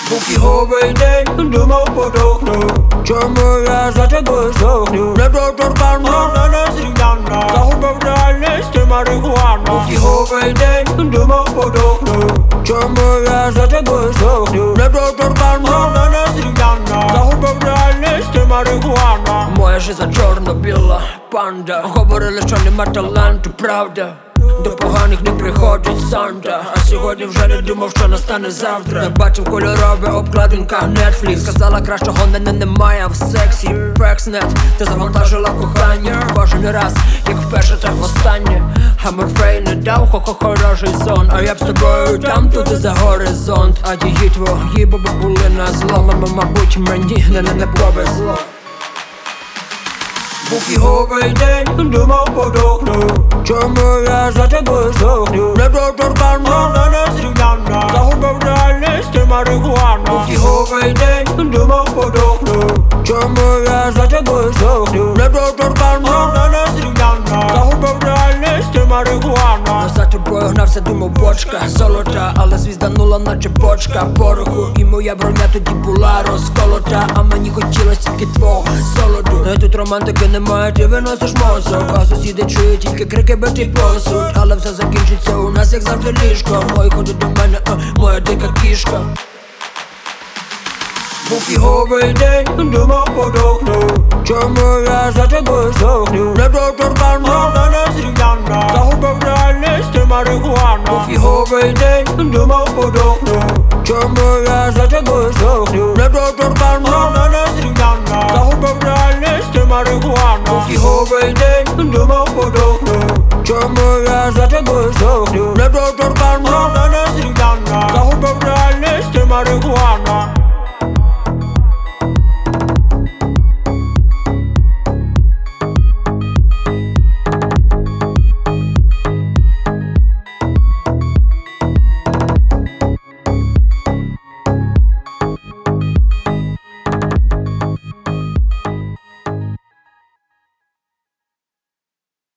Був фіговий день, думав подохну. Чому я за тобою сохню? Недоторканна, незрівнянна, загубив реальність марихуана. Був фіговий день, думав подохну. Чому я за тобою сохню? Недоторканна, незрівнянна, загубив реальність марихуана. Моя жиза чорно-біла панда. Говорили, що нема таланту, правда. До поганих не приходить Санта. А сьогодні вже не думав, що настане завтра. Я бачив кольорове обкладинка Netflix. Сказала, кращого немає в сексі. Пекснет, ти завантажила кохання. Кожен раз, як вперше, так востаннє. А Морфей не дав хороший сон. А я б з тобою там, туди за горизонт. А її твої баби були на зло. Мабуть, мені не повезло. Був фіговий день, думав подохну. Чому я за тобою сохню? Недоторканна, незрівнянна, загубив реальність марихуана. Був фіговий день, думав подохну. Чому я за тобою сохню? Недоторканна, незрівнянна, загубив реальність марихуана. За тобою гнався, думав бочка золота, але звізданула наче бочка пороху. І моя броня тоді була розколота, а мені хотілось тільки твого солоду. Тут романтики немає, ти виносиш мозок, а сусіди чують тільки крики, битий посуд. Але все закінчиться у нас, як завжди ліжко. Мої ходять до мене, моя дика кішка. Був фіговий день, думав подохну. Чому я за тобою сохню? Недоторканна, незрівнянна, загубив реальність марихуана. Був фіговий день, думав подохну. Чому я за тобою сохню? Недоторканна, незрівнянна, загубив реальність марихуана. Був фіговий день, думав подохну. Чому я за тобою сохню?